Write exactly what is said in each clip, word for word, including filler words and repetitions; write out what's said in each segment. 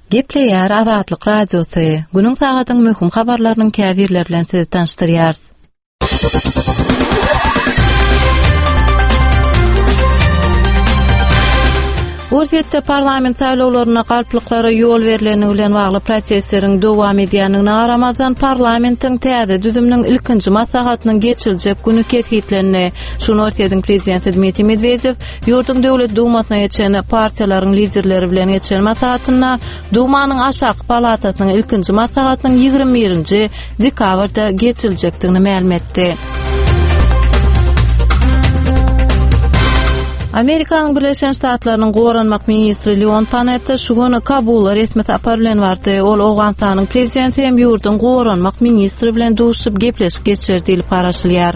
Gepleýär Azatlyk Radiosy. Günüň sagatyň möhüm habarlarynyň käbirleri bilen sizi tanıştyrýar. Ursiýetde parlament saýlawlaryna galpliklara ýol berileni bilen bagly proseslerin dowam edýändigine garamazdan parlamentiň täze düzüminiň ilkinji maslahatynyň geçiljek güni ketgitlerini şunu Ursiýetiň prezidenti Dmitri Medvedew ýurdun döwlet dumasyna geçen partiýalaryň liderleri bilen geçen maslahatyna dumanyň aşaky palatasynyň ilkinji maslahatynyň ýygrimi birinji dekabrda geçiljekdigini ma'lum etdi. Amerikanyň Birleşen Ştatlarynyň goranmak ministri Leon Panetta şu güni Kabula resmi sapar bilen bardy. Ol Awganistanyň prezidenti hem ýurdun goranmak ministri bilen duşup gepleşip geçirdi diýip paraşylýar.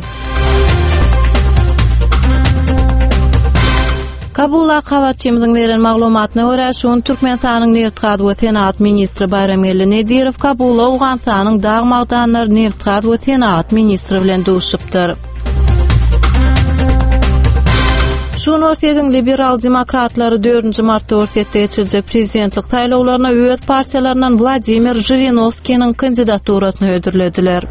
Kabula habarçymyzyň beren maglumatyna görä şuň Türkmenistanyň neft gaz we senat ministri Bayram Elnedirov Kabula Awganistanyň dağ magdanlary neft gaz we senat ministri bilen duşupdyr. Şunu Ursiýetiň liberal demokratlary dördünji martda Ursiýetde geçiljek prezidentlik saýlawlaryna öz partiýalaryndan Vladimir Zhirinovskiň kandidaturasyny ödürlediler.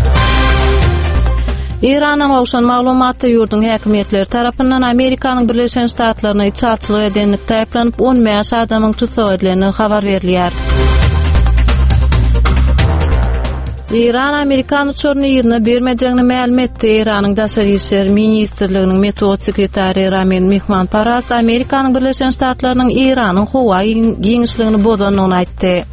İran'ın awşan maglumatda ýurdun häkimetleri tarapyndan Amerikanyň Birleşen Ştatlaryna içarçylyk edenlikde aýplanyp on beş adamyň tutsak edileni habar berilýär. İran Amerikan uçurunu ýerine bermejegini ma'lum etdi. İranyň daşary işler ministrliginiň metod sekretary Ramin Mehmanparast Amerikanyň Birleşen Ştatlarynyň İranyň howa giňişligini bozanyny aýtdy.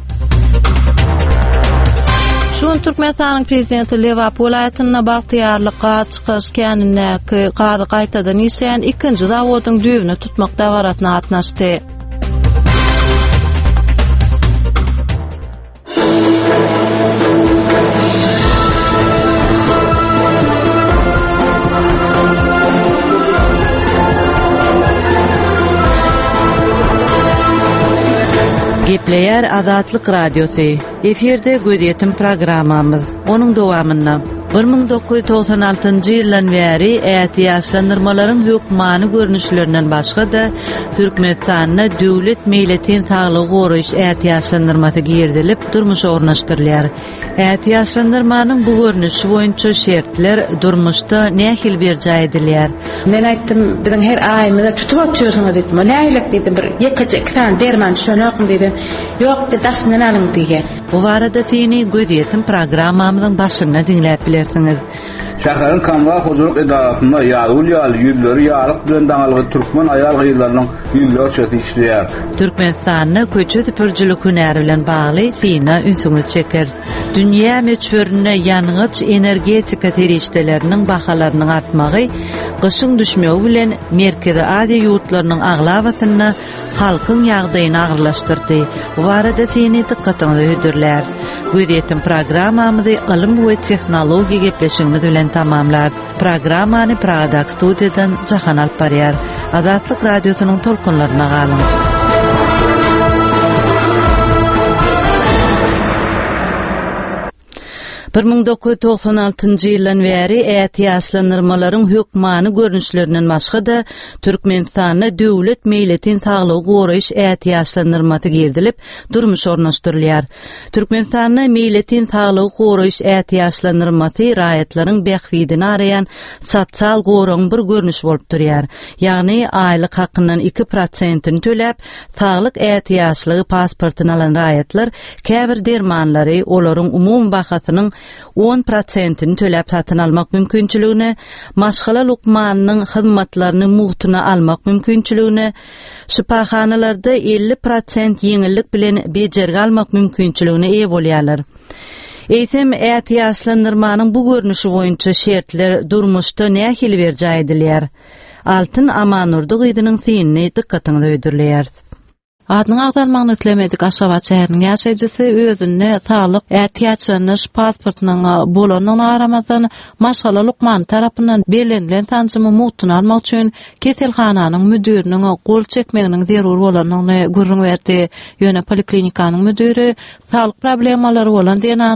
Şuň Türkmenistanyň prezidenti Lewap welaýatyna bagtyarlykka çykyş känine gazy gaýtadan işleýän ikinji zawodyň düwüni tutmak dawaratyna atnaşdy. Gepleýär Azatlyk Radiosy. Eferde gözetim programmamız. Onuň dowamyna bir ming dokuz yüz toksan altynjy ýyldan bäri äti ýaşlandyrmalaryň hökmany görnüşlerinden başga da Türkmenistanyna döwlet meýletin saglygy goraýyş äti ýaşlandyrmasy girdilip durmuş ornaşdyrylýar. Äti ýaşlandyrmanyň bu görnüşi boýunça şertler durmuşda nähil bir jaý edilýär. Men aýtdym, biziň her aýymyza tutup atýarsyňyz diýdim. Nähilek diýdim, bir ýekece kan derman şonaqmy diýdim. Ýok, daşyny alyň diýgen. Bu barada seni gözetim programmamyzyň başyna dinläp bilersiňiz. Şäheriniň Kanwa hojuluk edarasynda ýaly ýaly ýüzleri ýalyk bilen daňalygy türkmen aýal gyýlarynyň ýyllar çeti işleýär. Türkmenistanyň köçe tüpürjilik hünäri bilen bagly sina ünsüňiz çeker. Dünýä meçhörüne ýanyňyç energetika terişdeleriniň bahalarynyň artmagy, gyşyň düşmegi bilen Merkezi Aziýa ýurtlarynyň aglawasyny halkyň ýagdaýyny agyrlaşdyrdy. Bu barada seni dikkatiňizi öýdürler. Gözetim programmamyzy ilim we tehnologiýa gepleşigimiz bilen tamamlar. Programmany Praga studiýadan Jahan Alparýar. Azatlyk Radiosynyň tolkunlaryna galyň. bir ming dokuz yüz toksan altynjy ýyldan bäri äti ýaşlandyrmalaryň hökmany görnüşlerinden başga da Türkmenistanyna döwlet meýletin saglygy goraýyş äti ýaşlandyrmasy girdilip durmuş ornaşdyrylýar. Türkmenistanyna meýletin saglygy goraýyş äti ýaşlandyrmasy raýatlaryň bähwidini arayan sosial goraň bir görnüş bolup durýar. Ýagny aýlyk hakynyň iki prosentini töläp saglyk äti ýaşlygy pasportyny alan raýatlar käbir dermanlary olaryň umum bahasynyň on prosentini töläp satyn almak mümkinçiligini, maşgala lukmanynyň hyzmatlaryny muhtyna almak mümkinçiligini, şifahanalarda elli prosent ýeňillik bilen bejerge almak mümkinçiligini eýe bolýarlar. Eýsem äti ýaşlandyrmanyň bu görnüşi boýunça şertler durmuşda nähili bir jaý edilýär. Altyn Amanurdy gydynyň synny dikkatiňizi öýdürleýär. Adyny agzalmagyny islemedik. Aşgabat şäheriniň ýaşaýjysy özüne saglyk ätiýatçynyş pasportynyň bolanyny aramazdan maşgala lukman tarapyndan belenilen tanjymy muhtyny almak üçin keselhananyň müdiriniň gol çekmeginiň zerur bolanyny görüň berdi. Ýöne poliklinikanyň müdiri saglyk problemalary bolan denany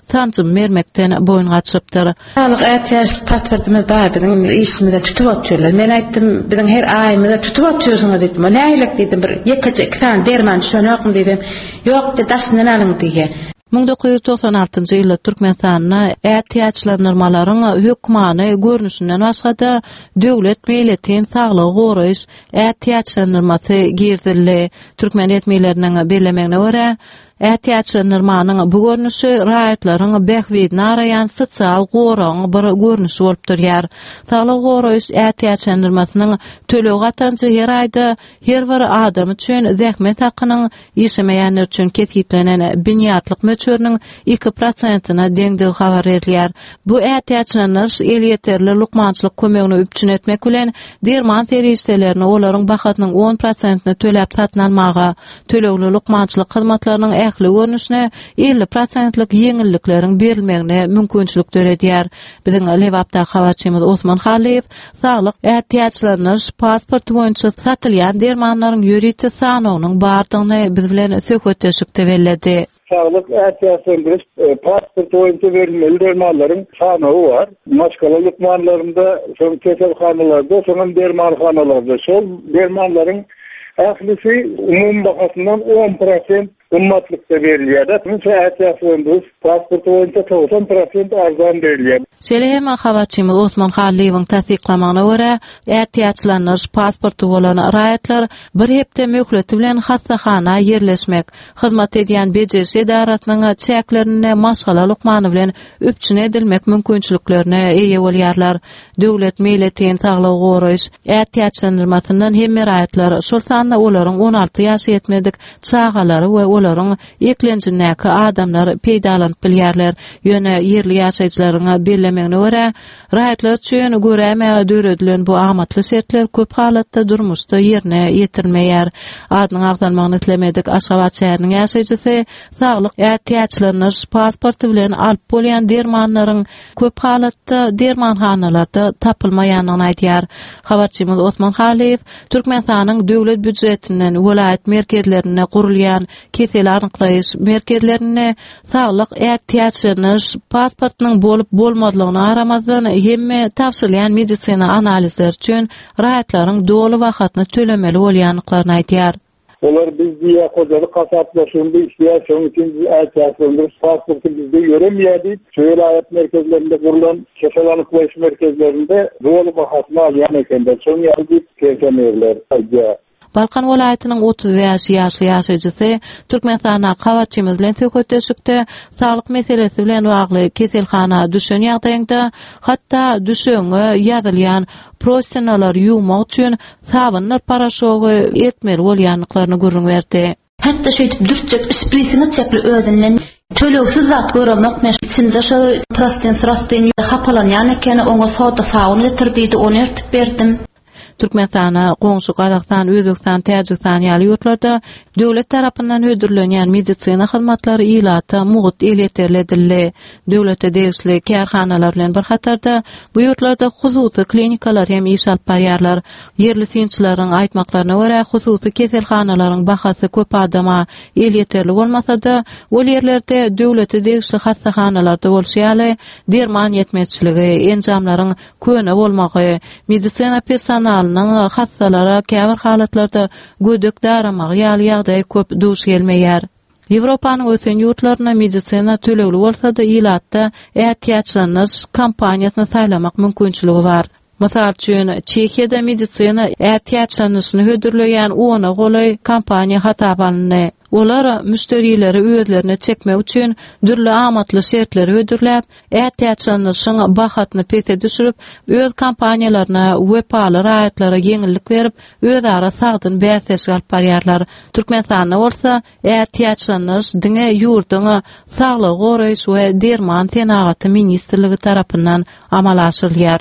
sancym bermekden boyun gaçyrypdyr. Sağlık ihtiyaç patverdiğimiz babının işimi de tutup atıyorlar. Men aytdım, bizim her ayımızda tutup atıyorsunuz dedim. Ne aylık dedim, bir yekaca iki tane derman şönöküm dedim. Yok de daşından alın diye. ming dokuz yüz doksan altıncı ýylda Türkmenistanyna ätiýaçlandyrmalaryň hökmany görnüşinden başga döwlet meýletin saglygy goraýyş ätiýaçlandyrmasy girdildi. Türkmen etmeýleriniň bellemegine görä ätiýaçlandyrmanyň bu görnüşi raýatlaryň bähwidini araýan sosial goraň bir görnüşi bolup durýar. Saglygy goraýyş ätiýaçlandyrmasynyň tölew gatanjy her aýda her bir adam üçin zähmet hakynyň ýeşemeýänler üçin ketgitlenen binýatlyk möçörüniň iki prosentina deňdigi habar berilýär. Bu ätiýaçlandyryş el ýeterli lukmançylyk kömegini üpçün etmek bilen derman serişdelerini olaryň bahatynyň on prosentini töläp satyn almaga, tölewli lukmançylyk hyzmatlarynyň ähli görnüşine elli prosentlik ýeňillikleriň berilmegine mümkinçilik töredýär. Biziň Lewapda habarçymyz Osman Haliýew saglyk ätiýaçlandyryş pasporty boýunça satylýan dermanlaryň ýöriti sanawynyň bardygyny biz bilen söhbetleşikde bellädi. Sağlık ätiýaçlandyrys e, pasporty boýunça berilmeli dermanlaryň sanawy var. Maşgala lukmanlarynda, soň keselhanalarda, soň dermanhanalarda şol dermanlaryň ählisi umum bahasyndan on prosent ummatlykda berilýär. Şonça ätiýaçlandyrys pasporty boýunça doksan prosent arzan berilýär. Şeýle hem habarçymyz Osman Haliýewiň tasdiklamagyna görä, ätiýaçlandyrys pasporty bolan raýatlar bir hepde möhleti bilen hassahana ýerleşmek, hyzmat edýän bejes edaratynyň çäklerini maşgala lukmany bilen üpçün edilmek mümkinçiliklerine eýe bolýarlar. Döwlet meýletiň saglygy goraýyş ätiýaçlandyrmasynyň hem raýatlar şol sanly olaryň on alty ýaşa ýetmedik çagalary we olaryň eklenjindäki adamlar peýdalanyp bilýärler. Ýöne ýerli ýaşaýjylaryň bellemegine görä, raýatlar üçin göräme döredilen bu amatly şertler köp halatda durmuşda ýerine ýetirmeýär. Adynyň agzalmagyny islemedik Aşgabat şäheriniň ýaşaýjysy saglyk ätiýaçlandyryş pasporty bilen alyp bolýan dermanlaryň köp halatda dermanhanalarda tapylmaýanyny aýdýar. Habarçymyz Osman Haliýew Türkmenistanyň döwlet büdjetinden welaýat merkezlerine gurulýan kesel anyklaýyş merkezlerine saglyk ätiýaçlandyryş pasportynyň bolup bolmadygyny aramazdan hemme tapşyrylýan medisina analizler üçin raýatlaryň dolu wagtyny tölemeli bolýanlyklaryny aýdýar. Olar biz diýe gojalyk kasaplaşynda işleýär, şoň üçin ätiýaçlandyrys pasporty bizde ýöremýärdi. Şeýle merkezlerinde gurulan kesel anyklaýyş merkezlerinde dolu bahasyny alýan ekenler. Şoň ýaly kesemler aýdýar. Balkan welaýatynyň otuz beş ýaşly ýaşaýjysy Türkmenistana habarçymyz bilen söhbetleşikde saglyk meselesi bilen bagly keselhana düşen ýagdaýynda hatda düşeňe ýazylýan professionalar ýuwmak üçin sabynyr paraşogy etmeli bolýanlyklaryny görüň berdi. Hatta şeýtip dürtjek isprisini çekli ödünden tölewsiz zat göremek meş içinde şu prostin sırastin hapalanýan ekeni oňa soda sawyny getirdi, ony ertip berdim. Türkmenistana, Goňşy Gazakystan, Özbekistan, Täjikistan ýaly ýurtlarda döwlet tarapyndan ödürlenýän medisina hyzmatlary ýylata mugut el ýeterledildi. Döwlete degişli kärhanalar bilen bir hatarda bu ýurtlarda hususy klinikalar hem iş alyp barýarlar. Yerli sinçilaryň aýtmaklaryna görä, hususy keselhanalaryň bahasy köp adama el ýeterli bolmasa-da, ol ýerlerde döwlete degişli hassahanalarda bolýaly derman ýetmezçiligi, enjamlaryň köne bolmagy, medisina personalynyň hassalara käbir halatlarda gödök daramak ýaly ýagdaý köp duş gelmeýär. Ýewropanyň ösen ýurtlaryna medisina tölewli bolsa-da ýylatda ätiýaçlandyryş kampaniýasyny saýlamak mümkinçiligi bar. Mysal üçin Çekiýada medisina ätiýaçlandyryşyny hödürleýän ona golay kampaniýa hatap alındy. Olar müşterileri özlerine çekmek üçin dürli amatly şertleri ödürläp, ätiýaçlandyryşyň bahatyny pese düşürüp, öz kampaniýalaryna wepaly raýatlara ýeňillik berip, özara sagdyn bäsleş alyp barýarlar. Türkmenistanda bolsa, ätiýaçlandyryş diňe ýurduň saglygy goraýyş we derman tenagaty ministrligi tarapyndan amal aşyrylýar.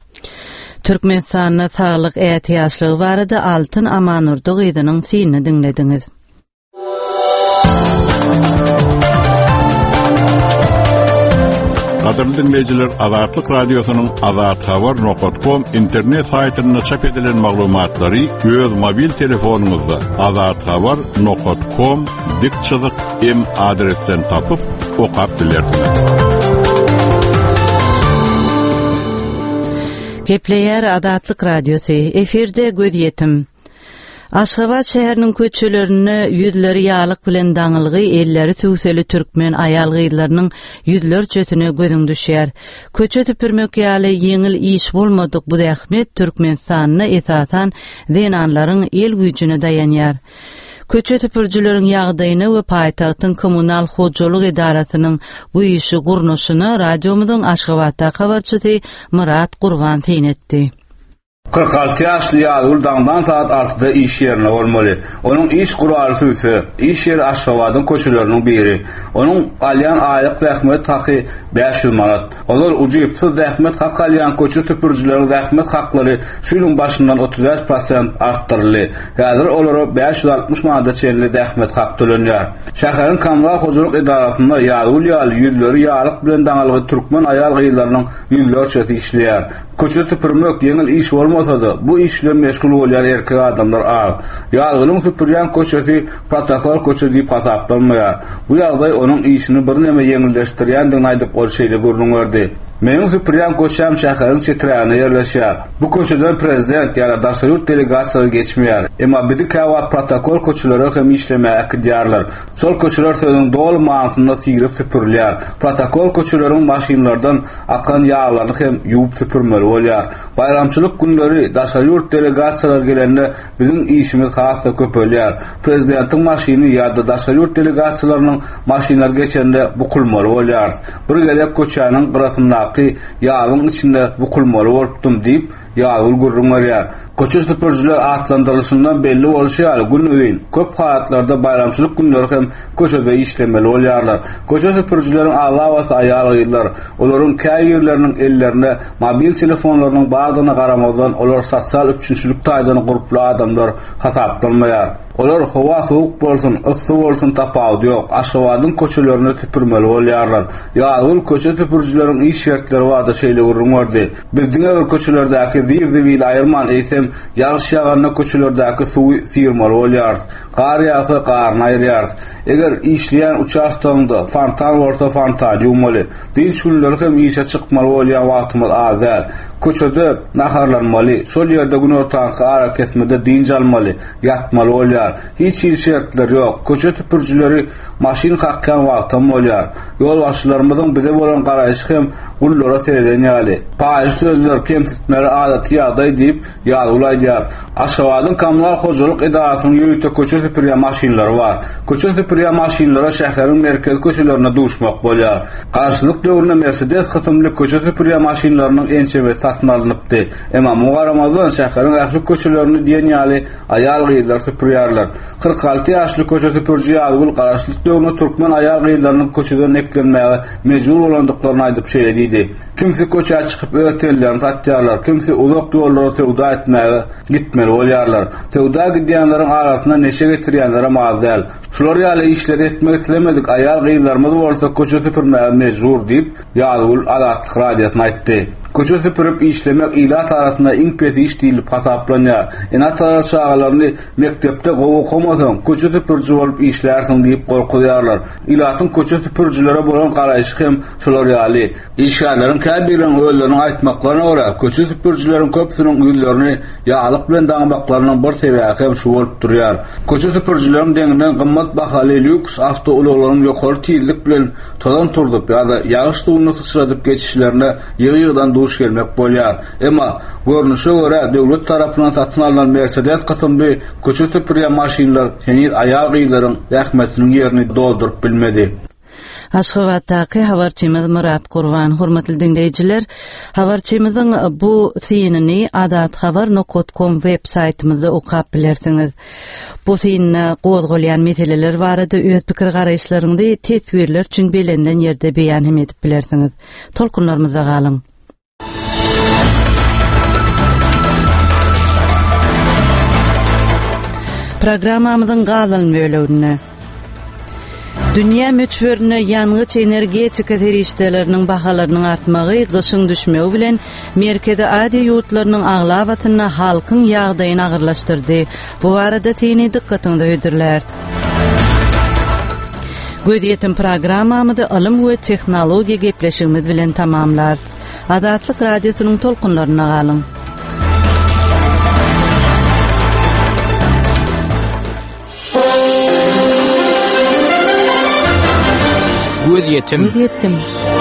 Türkmenistanyň saglyk ätiýaçlygy barada Altyn Amanurdy gyzynyň syny dinlediňiz. Kadrlı dinleyiciler, Azatlyk Radyosu'nun azat habar nokta com internet saytında çap edilen maglumatları öz mobil telefonunuzda azathabar nokta com dik çyzyk em adresten tapıp okap bilersiniz. Gepleyer Azatlyk Radyosu efirde göz yetim. Aşgabat şäheriniň köçelerini ýüzleri ýalyk bilen daňylygy elleri süwseli türkmen aýal gyýlarynyň ýüzler çötüne gözüň düşýär. Köçe tüpürmek ýaly ýeňil iş bolmadyk bu zähmet türkmen sanyna esasan zenanlaryň el güýjüne dayanýar. Köçe tüpürjüleriň ýagdaýyny we paýtagtyň kommunal hojalyk edarasynyň bu işi gurnuşyna radiomyzyň Aşgabatda habarçysy Murat Gurban teýnetdi. kırk altı ýaşly ýaly dağdan saat altıda iş ýerine bolmaly. Onuň iş gurary süýse, iş ýeri Aşgabatyň köçeleriniň biri. Onuň alýan aýlyk zähmet haky beş ýüz manat. Olar ujuýupsyz zähmet hak alýan köçe tüpürjüleri zähmet haklary şu ýylyň başyndan otuz beş prosent artdyrly. Häzir olara beş ýüz altmış manat çenli zähmet hak tölenýär. Şäheriň kommunal hojalyk edarasynda ýaly ýaly ýüzleri ýalyk bilen daňylygy türkmen aýal gyýlarynyň ýüzler çeti işleýär. Köçe tüpürmek ýeňil iş bolmasa da bu işle meşgul bolan erkek adamlar az. Ýalgynyň süpürýän köçesi protokol köçe diýip hasaplanmaýar. Bu ýagdaý onuň işini bir näme ýeňilleşdirýändigini aýdyp ol şeýle görünýärdi. Meniň süpürýän köçem şäheriň çeträne ýerleşýär. Bu köçeden prezident ýa-da daşaryurt delegasiýalary geçmeýär. Emma bidi käwat protokol köçeleri hem işlemäge gidýärler. Şol köçeler sözüň dol manysynda sigirip süpürilýär. Protokol köçeleriň maşynlardan akan ýağlary hem ýuwup süpürmeli bolýar. Bayramçylyk günleri daşaryurt delegasiýalar gelende biziň işimiz hassa köpelýär. Prezidentiň maşyny ýa-da daşaryurt delegasiýalarynyň maşynlar geçende bu kulmaly bolýar. Bir gelek köçäniň gyrasynda ýağlyň içinde bu kulmaly bolupdym diýip ýağlyl gurrunýar. Köçe süpürjüler atlandyrylşyndan belli bolýar. Günüň köp halatlarda bayramçylyk günleri hem köçede işlemeli bolýarlar. Köçe süpürjüleriň aglawaty aýal gyýlar. Olaryň käý ýerleriniň ellerine mobil telefonlarynyň bagyna garamazdan olar sosial üçinçilik taýdany guruply adamlar hasaplanmaýar. Olar hawa soğuk bolsun, ıssy bolsun tapawdy ýok. Aşgabatyň köçelerini süpürmeli bolýarlar. Ýaly köçe süpürjüleriň iş şertleri wada şeýle gurrunýardy. Bizdiň öwür köçelerdäki zir-zibil aýyrman eýsem, ýalyş ýaganda köçelerdäki suwy syrmaly bolýar. Gar ýasa garny aýrýar. Eger işleýän uçaştagynda fontan bolsa fontan ýuwmaly. Diň şunlar hem işe çykmaly bolýan wagtymyz azal. Köçede naharlanmaly. Şol ýerde gün ortaňky ara kesmede diň almaly, ýatmaly bolýar. Hiç şertler ýok. Köçe tüpürjüleri maşyn hakkan wagtym bolýar. Ýol başlarymyzyň bize bolan garaýşy hem gullara seredenýäli. Paýy sözler kemsitmeleri adaty ýagdaý diýip ýalylaýar. Aşgabatyň kommunal hojalyk edarasynyň ýürütde köçe tüpürýän maşynlary bar. Köçe tüpürýän maşynlara şäheriň merkez köçelerine duşmak bolýar. Garaşlyk döwründe Mercedes hysymly köçe tüpürýän maşynlarynyň ençebe satyn alınıpdy. Emma mugaramazdan şäheriň ähli köçelerini diýen ýaly aýal gyýlar süpürýärler. kırk altı ýaşly köçe süpürjü ýaly garaşlyk döwründe türkmen aýal gyýlarynyň köçeden eklenmäge mejbur bolandyklaryny aýdyp şeýlediydi. Kimsi köçe çykyp ötellerini satýarlar, kimsi uzak ýollara sewda etmäge gitmeli bolýarlar. Sewda gidýänleriň arasynda neşe getirýänlere mazdal. Şular ýaly işler etmek islemedik, aýal gyýlarymyz bolsa köçe süpürmäge mejbur diýip ýaly Azatlyk Radiosyna aýtdy. Köçe süpürüp işlemek ilat arasında iň pes iş diýilip hasaplanýar. Enatar şagalaryny mektepde gowy okamasaň köçe süpürjü bolup işlärsiň diýip gorkuýarlar. Ilatyň köçe süpürjülere bolan garaýşy hem şolar ýaly. İşgärleriň käbiriniň öýlerini aýtmaklaryna görä, köçe süpürjüleriň köpsiniň ýüzlerini ýalyk bilen daňmaklarynyň bir sebäbi hem şu bolup durýar. Köçe süpürjüleriň deňinden gymmat bahaly lüks awtouloklaryň ýokary tizlik bilen todan turdup ýa-da ýagyş suwuny sıçradyp geçişlerine ýygy-ýygydan duş gelmek bolýar. Emma görnüşe görä döwlet tarapyndan satyn alynan Mercedes kysymly köçe süpürýän maşynlar henüz aýal gyýlaryň zähmetiniň ýerini doldurup bilmedi. Aşgabatdaky habarçymyz Murat Gurban, hormatly dinleýijiler, habarçymyzyň bu syniny azathabar nokta com web saýtymyzda okap bilersiňiz. Bu synyna gozgolýan meseleler barada öz pikir garaýşlaryňdy teswirler üçin belenden ýerde beýan edip bilersiňiz. Tolkunlarymyza galyň. Programmamyzyň galan bölümine Dünya möçberine ýanygyç energetika terişdeleriniň bahalarynyň artmagy, gyşyň düşmegi bilen merkezi ady ýurtlarynyň aglawatyna halkyň ýagdaýyny agyrlaşdyrdy. Bu barada täze dikkatinizi öýdürler. Gödýetim programmamyzy ilm we tehnologiýa gepleşigimiz bilen tamamlar. Adatlyk radiosynyň tolkunlaryna galyň. Gödýetim. Gödýetim.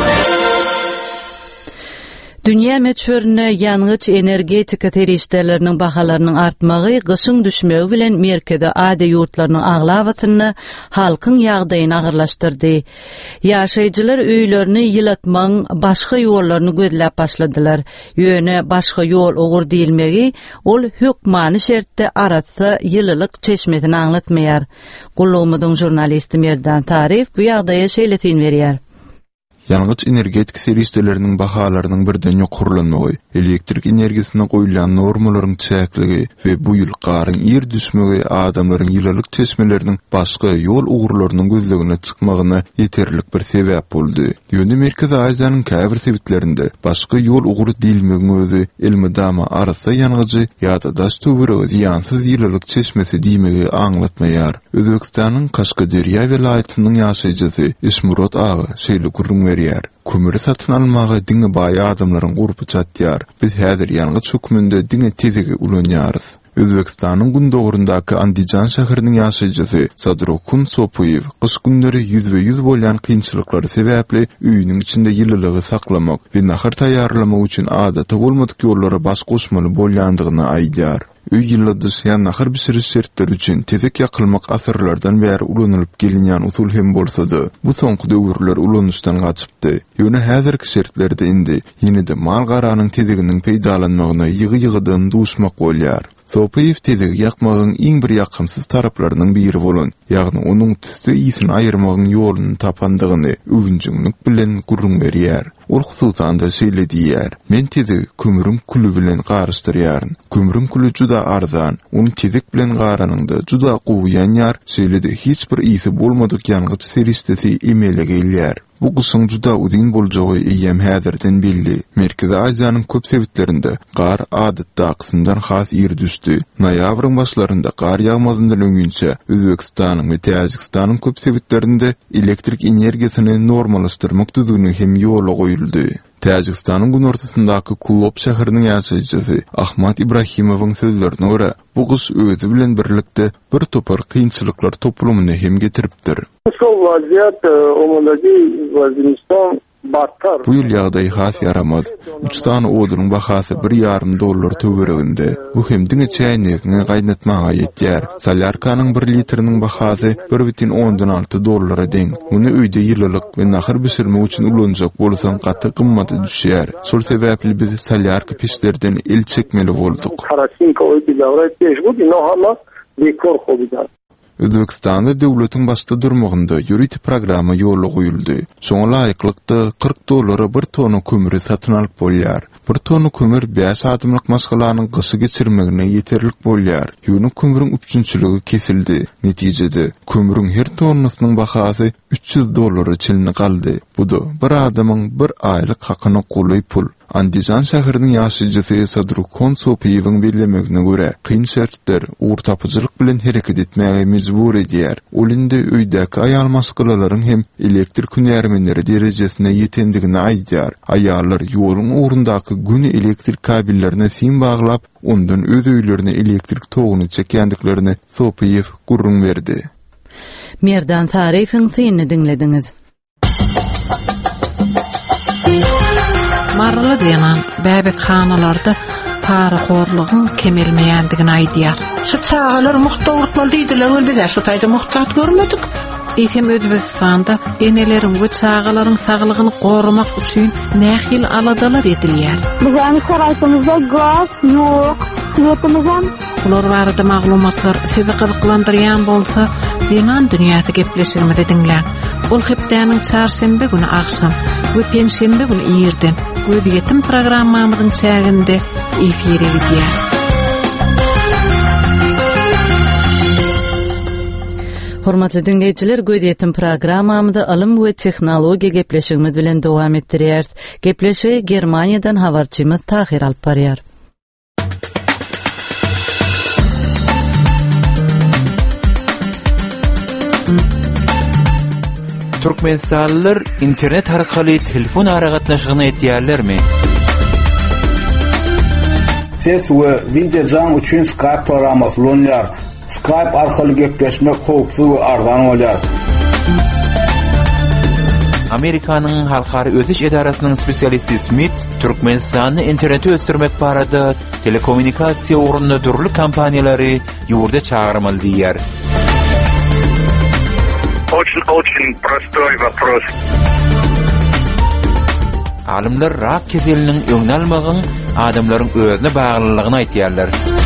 Dünya möçberine ýanygyç energetika terişdeleriniň bahalarynyň artmagy, gyşyň düşmegi bilen merkezi ady ýurtlarynyň aglawatyny halkyň ýagdaýyny agyrlaşdyrdy. Ýaşaýjylar öýlerini ýylatmaň başga ýollaryny gözläp başladylar. Ýöne başga ýol ogur diýilmegi, ol hökmany şertde aratsa ýylylyk çeşmesini aňlatmaýar. Gullugymyň jurnalisti Merdan Tarif bu ýagdaýa şeýletin berýär. Ýanygyç energetik serişdeleriniň bahalarynyň birden ýokurlanmagy, elektrik energiýasyna goýulan normalaryň çäkligi we bu ýyl garyň ýer düşmegi adamlaryň ýylylyk çeşmeleriniň başga ýol ugurlarynyň gözlegine çykmagyna ýeterlik bir sebäp boldy. Ýöne Merkezi Aziýanyň käbir sebitlerinde başga ýol uguru diýilmegi özi elmydama arasa ýanygyjy ýa-da daş töwere ýansyz ýylylyk çeşmesi diýmegi aňlatmaýar. Özbekistanyň Kaşgaderýa welaýatynyň ýaşaýjysy Ismurod agy şeýle gurrun berýär. Kömüri satyn almagy diňe baý adamlaryň gurupy çatýar. Biz häzir ýanygyç hökmünde diňe tezegi ulanýarys. Özbekistanyň gündogurundaky Andijan şäheriniň ýaşaýjysy Sadrokun Sopuyew gyş günleri ýüz we ýüz bolýan kynçylyklary sebäpli öýüniň içinde ýylylygy saklamak we nahar taýýarlamak üçin adaty bolmadyk ýollara baş goşmaly bolýandygyny aýdýar. Öý ýyldys ýa nahar bisiriş şertler üçin tezek ýakylmak asyrlardan bäri ulanýyp gelinýän usul hem bolsa-da, bu soňky döwürler ulanýyşdan gaçypdy. Ýöne häzirki şertlerde indi ýene-de mal garanyň tezeginiň peýdalanmagyna ýygy-ýygydan duşmak bolýar. Sopuyew tezegi ýakmagyň iň bir ýakymsyz taraplarynyň biri bolan, ýagny onuň tüsde ýysyny aýyrmagyň ýoluny tapandygyny övünçiňlik bilen gurrun berýär. Ol hususanda şeýle diýär: "Men tezegi kömürüm külü bilen garşdyrýaryn. Kömürüm külü juda arzan, onu tezek bilen garanyňda juda gowy şeýle-de hiç bir ýysy bolmadyk ýanygyç serişdesi emele gelýär." Bu gysyň juda uzun boljagy eýem häzirden belli. Merkezi Aziýanyň köp sebitlerinde gar adatda akysyndan has ýer düşdi. Noýabryň başlarında gar ýagmazyndan öňünçe Özbekistanyň we Täjikistanyň köp sebitlerinde elektrik energiýasyny normallaşdyrmak düzgünü hem ýola goýuldy. Täjikistanyň gün ortasyndaky Kulop şäheriniň ýaşaýjysy Ahmat Ibrahimowyň sözlerine görä, bu gyş özi bilen birlikde bir topar kynçylyklar toplumyny hem getiripdir. Sol vaziyet omundaki Waziristan battar. Bu ýyl ýagdaý has ýaramaz. Üç tane odunyň bahasy bir ýarym dollar töwereginde. Bu hem diňe çäýnekini gaýnatmaga ýetýär. Salyarkanyň bir litriniň bahasy bir butun ondan alty dollara deň. Muny öýde ýylylyk we nahar bişirmek üçin ulanjak bolsaň gaty gymmaty düşýär. Şol sebäpli biz salyarka peşlerden el çekmeli bolduk. Karasinka öýde dawrat beş bu nohama rekor hobiýar. Özbekistanda döwletiň başda durmagynda ýüriti programma ýola goýuldy. Şoňa laýyklykda kırk dollara bir tonu kömüri satyn alyp bolýar. Bir tonu kömür beş adımlyk maşgalanyň gysy geçirmegine ýeterlik bolýar. Ýöne kömüriň üçinçiligi kesildi. Netijede kömüriň her tonusynyň bahasy üç ýüz dollara çelini galdy. Bu da bir adamyň bir aýlyk hakyna goly pul. Andijan şäheriniň ýaşaýjysy Sadrokun Sopuyewiň bellemegine görä, kyn şertler ugur tapyjylyk bilen hereket etmäge mejbur edýär. Olinde öýdäki aýal maskalaryň hem elektrik hünärmenleri derejesine ýetendigini aýdýar. Aýallar ýoluň ugurundaky gün elektrik kabellerine sim baglap, ondan öz öýlerine elektrik toguny çekýändiklerini Sopuyew gurrun berdi. Merdan Tarifiň syny dinlediňiz. Marla diýen bäbek hanalarda para horlugyň kemelmeýändigini aýdýar. Şu çağalar muhtaçlar diýdiler, biz şu taýda muhtaç görmedik. Eýsem Özbekistanda enelerin we çağalaryň saglygyny gorumak üçin nähil aladalar edilýär. Bizäň saraýymyzda gaz ýok, süýetimiz hem Bular barada maglumatlar sizi gyzyklandyrýan bolsa, dinan dünýäsi gepleşigimizi dinläň. Ol hepdäniň çarşembe güni akşam we penşembe güni ýerden Gödýetim programmamyzyň çäginde efire gidýär. Hormatly dinleyijiler, Gödýetim programamyzda ilm we tehnologiýa gepleşigimiz bilen dowam etdirýär. Gepleşigi Germaniýadan habarçymyz Tahir alyp barýar. Türkmenistanlylar internet arkaly telefon aragatnaşygyny etýärlermi? Ses we video üçin Skype programmasy kullanýar. Skype arkaly gepleşmek howpsuz we arzan bolýar. Amerikanyň halkary öziş edarasynyň spesialisti Smith Türkmenistany interneti ösdürmek barada telekommunikasiýa ugrunda durly kampaniýalary ýurda çağırmaly diýär. Очень-очень простой вопрос. Alimler rak kezeliniň öňüne almagyň adamlaryň özüne baglylygyny aýtýarlar.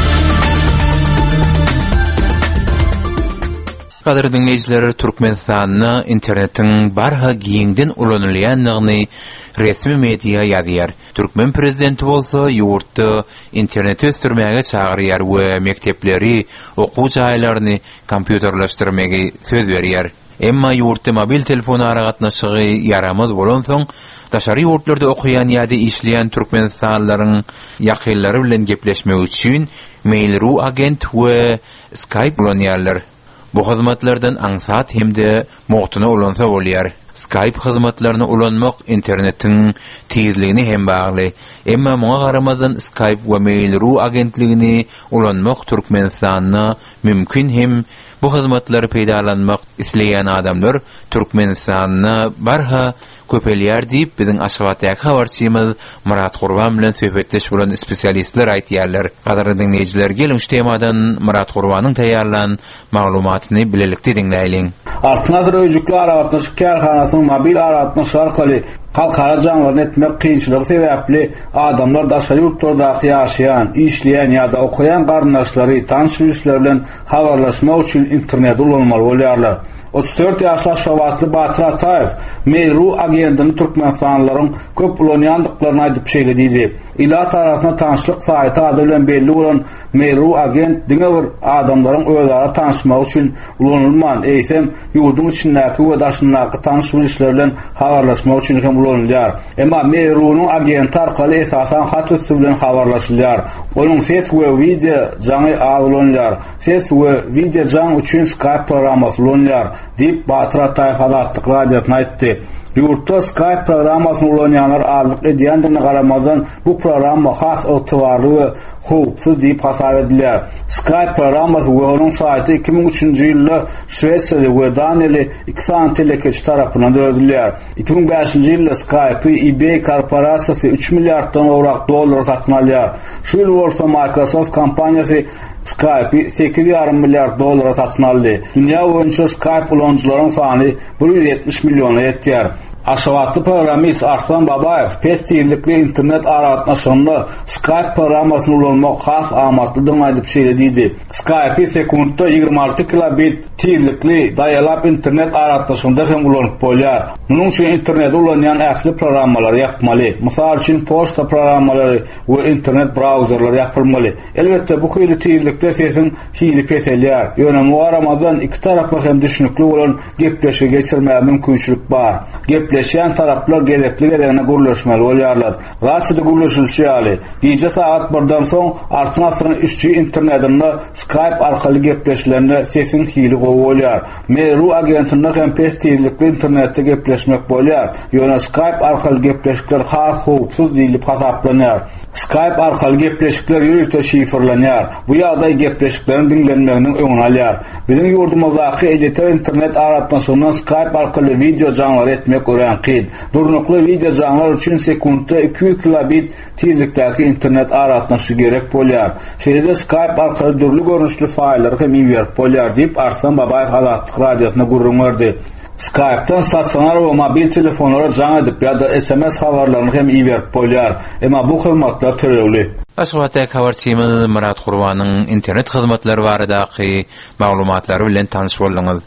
Kadar dinleyiciler, Türkmenistanyň internetiň barha giňden ulanylýanlygyny resmi media ýazýar. Türkmen prezidenti bolsa ýurtda interneti ösdürmäge çagyrýar we mektepleri, okuw jaýlaryny kompýuterleşdirmegi söz berýär. Emma ýurtda mobil telefon aragatnaşygy yaramaz bolan soň, daşary ýurtlarda okuyan ýa-da işleýän türkmenistanlylaryň ýakynlary bilen gepleşmek üçin Mail.ru agent we Skype ulanýarlar. Bu hyzmatlardan aňsat hemde mogtuny ulansa bolýar. Skype hyzmatlaryna ulanmak internetiň tezligini hem bagly. Emma muňa garamazdan Skype we Mail.ru agentligini ulanmak Türkmenistanyna mümkin hem bu hyzmatlary peýdalanmak isleýän adamlar Türkmenistanyna barha köpelýär diýip biziň aşgabatdaky habarçymyz Murat Gurban bilen söhbetleş bolan spesialistler aýtýarlar. Gadarly dinleyijiler, gelin şu temadan Murat Gurbanyň taýýarlan maglumatyny bilelikde dinleýin. Artnazır öýjükli aragatnaşyk kärhanasynyň mobil aragatnaşy arkaly halkara janlaryny etmek kynçylygy sebäpli adamlar daşary ýurtlarda ýaşaýan, işleýän ýa-da okuyan garyndaşlary, tanış-bilişler bilen habarlaşmak üçin internet ulanmaly bolýarlar. otuz dört ýaşly Şawatly Batyr Ataýew Mail.ru agentini türkmenistanlylaryň köp ulanýandyklaryny aýdyp şeýledidi. Ila tarapyna tanışlyk saýty ady bilen belli bolan Mail.ru agent diňe bir adamlaryň özleri tanışmak üçin ulanylman, eýsem ýurdun içindäki we daşyndaky tanış-bilişler bilen habarlaşmak üçin hem ulanylýar. Emma Mail.ru'nun agenti arkaly esasan hat üstü bilen habarlaşylýar. Onuň ses we video jaňy aýlanýar. Ses we video jaň üçin Skype programmasy ulanýar diýip Batyr Ataýew Azatlyk radiosyna aýtdy. Ýurtda Skype programmasyny ulanýanlar azlyk edýändigine garamazdan bu programma has ýetibarly we howpsuz diýip hasap edilýär. Skype programmasy we onuň saýty iki ming üçinji ýylda Şwesiýa we Daniýa iki telekeç tarapyndan döredilýär. iki ming beşinji ýylda Skype eBay korporasiýasy üç milliarddan owrak dollar satyn alýar. Şu ýyl bolsa Microsoft kompaniýasy Skype sekiz yarım milyar dolara satın aldı. Dünya boyunca Skype ulanıcıların sany bir yüz yetmiş milyona yetýär. Aşgabatly programmist Arslan Babayev pestirlikli internet aragatnaşygyny Skype programmasyny ulanmak has amatlydygyny aýdyp şeýledidi. Skype sekundda ýygrimi alty kilobit tezlikli dial-up internet aragatnaşygynda hem ulanyp bolýar. Munyň üçin internet ulanýan ähli programmalar ýapmaly. Mysal üçin poçta programmalary we internet brauzerleri ýapylmaly. Elbetde bu hyly tezlikde sesin hyly peselýär. Ýöne bu aramazdan iki taraply hem düşünükli bolan gepleşige geçirmäge mümkinçilik bar. Gepleşen taraplar gerekli gereğine guruluşmalı olýarlar. Raçyda guruluşulýaly. Gece saat birden soň artnasyň işçi internetinde Skype arkaly gepleşlerinde sesin hyly gowy bolýar. Mail.ru agentinde hem pestirlikli internetde gepleşmek bolýar. Ýöne Skype arkaly gepleşikler has howpsuz diýilip hasaplanýar. Skype arkaly gepleşikler ýürüte şifrlanýar. Bu ýagdaý gepleşiklerin dinlenmeginiň öňüne alýar. Biziň ýurdumyzdaky editor internet aratnaşygyny Skype arkaly video janlary etmek ören kyn. Durnukly video janlar üçin sekundda iki yüz kilobit tezlikdäki internet aratnaşy gerek bolýar. Şeýle Skype arkaly dürli görnüşli faýllar hem iňberip bolýar diýip Arslan Babayew Azatlyk radiosyna gurrun berdi. Skype'dan stasionar we mobil telefonlara jaň edip ýa-da S M S habarlaryny hem iňberip bolýar. Emma bu hyzmatlar töregli. Aşgabatdaky habarçymyz Murat Gurbanyň internet hyzmatlary baradaky maglumatlary bilen tanyş boldyňyz.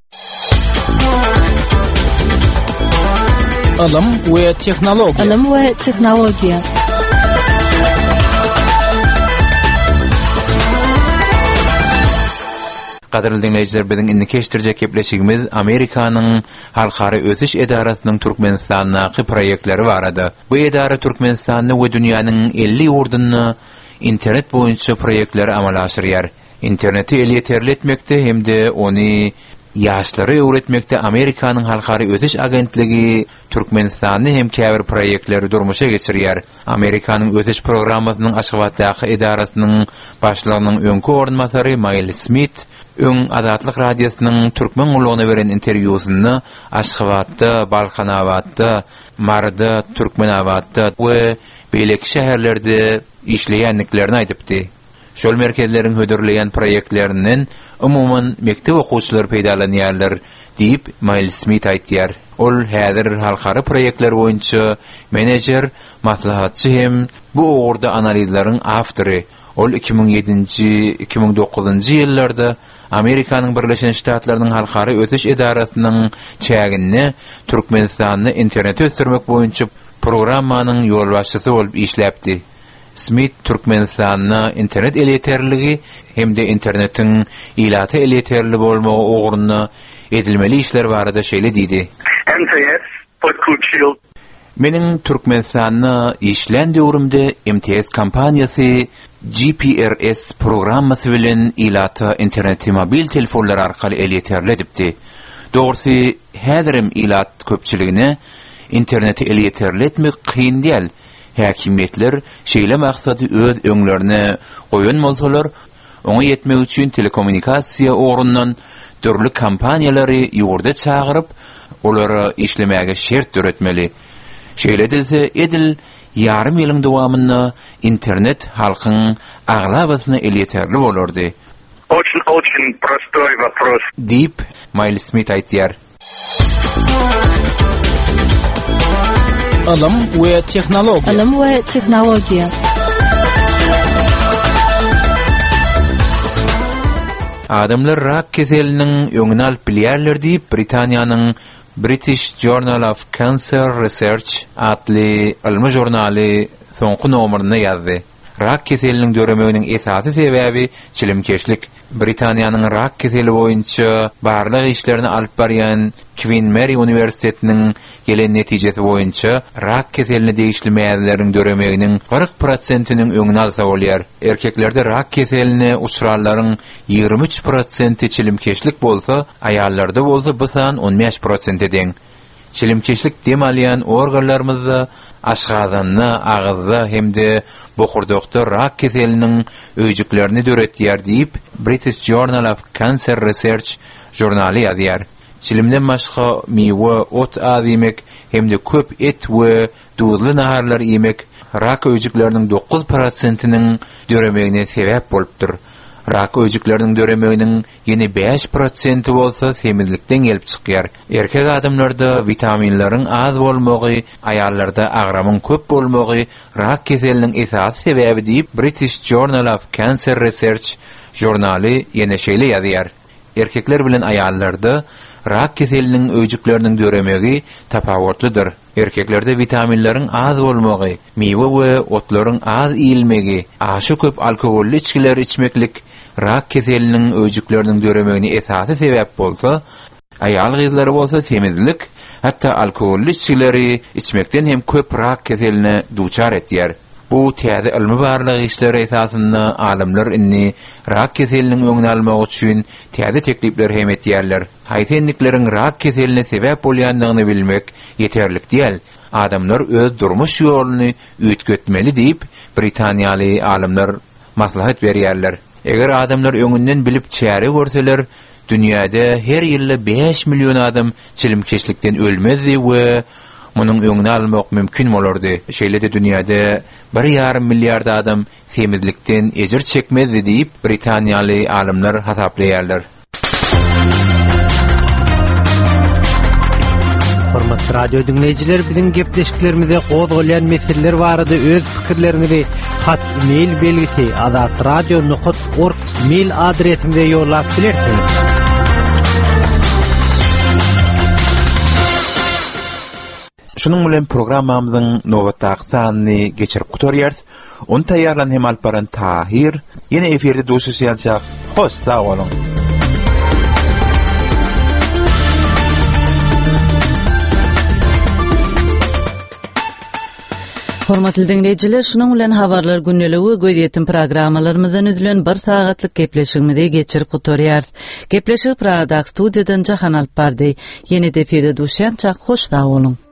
Ilim we tehnologiýa. Ilim we tehnologiýa. Gaderly dinleyijiler, biziň indi keşdirjek gepleşigimiz Amerikanyň halkara ösüş edarasynyň Türkmenistanyňky proýektleri barada. Bu edara Türkmenistanyny we dünýäniň elli ýurduny internet boýunça proýektleri amala aşyrýar. İnterneti el yeterletmekde hemde ony ýaşlary öwretmekde Amerikanyň halkary ösüş agentligi Türkmenistanyny hem käbir proýektleri durmuşa geçirýär. Amerikanyň ösüş programmasynyň Aşgabatdaky edarasynyň başlygynyň öňkü ornmasary Miles Smith öň Azatlyk radiosynyň türkmen gulugyna beren interwýusyny Aşgabatda, Balkanawatda, Marda, Türkmenawatda we beýleki şäherlerde işleýänliklerini aýdypdy. Şol merkezleriň hödürleýän proýektlerinden umumyň mektep okuwçylary peýdalanýarlar diýip Miles Smith aýtýar. Ol häzir halkary proýektler boýunça menejer, maslahatçy hem bu ogurda analizlaryň awtory. Ol iki bin ýedinji iki bin dokuzunji ýyllarda Amerikanyň Birleşen Ştatlarynyň halkary ötüş edarasynyň çägini Türkmenistanyny internet ösdürmek boýunça programmanyň ýolbaşçysy bolup işläpdi. Smith Türkmenistanyna internet eliterligi hemde internetiň ilaty eliterli bolmagy oguruna edilmeli işler barada şeýle diýdi. Meniň Türkmenistanyna işlen döwrümde M T S kampaniýasy G P R S programmasy bilen ilaty interneti mobil telefonlar arkaly eliterli edipdi. Dogrusu häzirim ilat köpçiligine interneti eliterli etmek kyn däl. Häkimetler şeýle maksady öz öňlerine goýan bolsalar, oňa ýetmek üçin telekommunikasiýa orundan türlü kampaniýalary ýurda çagyryp, olary işlemäge şert töretmeli. Şeýle edilse, edil ýarym ýylyň dowamynda internet halkyň aglabasyna eliterli bolardy. Очень очень простой вопрос. Дип Miles Smith aýtýar. Alam we tehnologiya. Alam we tehnologiya. Adamlar rak keseliniň öňüne alyp bilýärler diýip Britaniýanyň British Journal of Cancer Research adly ilmi jurnaly soňky nomeryna ýazdy. Rak keseliniň döremegining esasy sebäbi çilimkeşlik. Britaniýanyň rak keseli boýunça barlyk işlerini alyp barýan Queen Mary Universitetiniň gelen netijesi boýunça rak keselini degişlimäýärleriň döremegining kırk prosentiniň öňüne alsa bolýar. Erkeklerde rak keselini uçurarlaryň ýigirmi üç prosenti çilimkeşlik bolsa, aýallarda bolsa bu san on beş prosent deň. Çilimkeşlik dem alýan organlarymyzda aşgazyny, agyzda hemde bokurdokda rak keseliniň öýjüklerini döretýär diýip British Journal of Cancer Research jurnaly ýazýar. Çilimden başga mewe, ot azymek hemde köp et we duzly naharlar ýemek rak öýjükleriniň dokuz prosentiniň döremegine sebäp bolupdyr. Rak öýjükleriniň döremeginiň ýene beş prosenti bolsa semizlikden gelip çykýar. Erkek adamlarda vitaminlaryň az bolmagy, aýallarda agramyň köp bolmagy rak keseliniň esas sebäbi diýip British Journal of Cancer Research jurnaly ýene şeýle ýazýar. Erkekler bilen aýallarda rak keseliniň öýjükleriniň döremegi tapawutlydyr. Erkeklerde vitaminlaryň az bolmagy, mewe we otlaryň az iýilmegi, aşy köp alkoholly içkiler içmeklik rak keseliniň öýjükleriniň döremegine esasy sebäp bolsa, aýal gyzlary bolsa semizlik, hatda alkoholly içkileri içmekden hem köp rak keseline duçar etýär. Bu täze ilmi barlygy işleri esasynda alimler inni rak keseliniň öňüne almak üçin täze teklipler hem etýärler. Haýsenlikleriň rak keseline sebäp bolýandygyny bilmek ýeterlik diýil. Adamlar öz durmuş ýoluny üýtgetmeli diýip Britaniýaly alimler maslahat berýärler. Eger adamlar öňünden bilip çäre görseler, dünýäde her ýyly beş million adam çilimkeşlikden ölmezdi we munyň öňüne almak mümkin bolardy. Şeýle-de dünýäde bir ýarym milliard adam semizlikden ejir çekmezdi diýip Britaniýaly alimler hasaplaýarlar. Hormatly radio dinleyijiler, biziň gepleşiklerimize gozgalayan meseleler barada öz pikirlerinizi hat mail belgisi azatradio nokta org mail adresimize ýollap bilersiniz. Şunun bilen programmamyzyň nowatdaky sanyny geçirip gutarýarys. Onu taýýarlan hem alparan Tahir. Ýene eferde duşuşýançak. Hoş, sag bolun. Hormatly dinleyijiler, şunun bilen habarlar günneligi göýdýetim programmalarymyzdan üdilen bir sagatlyk gepleşigimizi geçirip gutorýarys. Gepleşik Pradak studiýadan Jahan alyp bardy. Ýeni deferde duşan çak hoş da bolun.